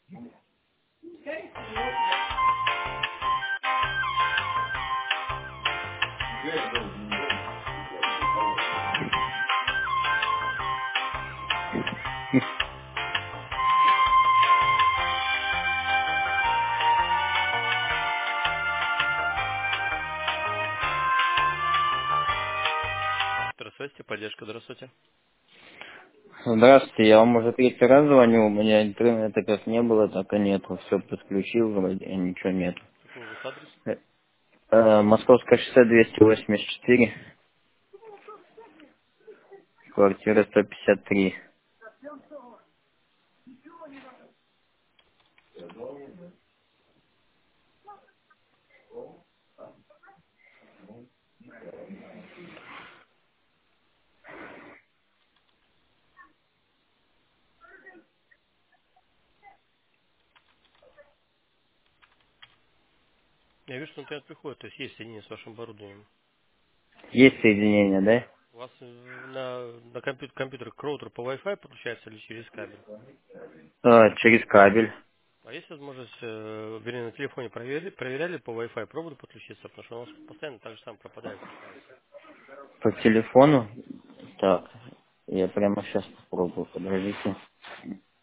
Здравствуйте, поддержка, здравствуйте. Здравствуйте, я вам уже третий раз звоню, у меня интернета как не было, так и нету. Все подключил, вроде, а ничего нет. Какой у вас адрес? Московское шоссе 284, квартира 153. Я вижу, что интернет приходит, то есть есть соединение с вашим оборудованием. Есть соединение, да? У вас на компьютер к роутеру по Wi-Fi подключается или через кабель? Через кабель. А есть возможность, вернее, на телефоне проверяли по Wi-Fi, пробовали подключиться, потому что у нас постоянно так же сам пропадает связь. По телефону. Так, я прямо сейчас попробую, подождите.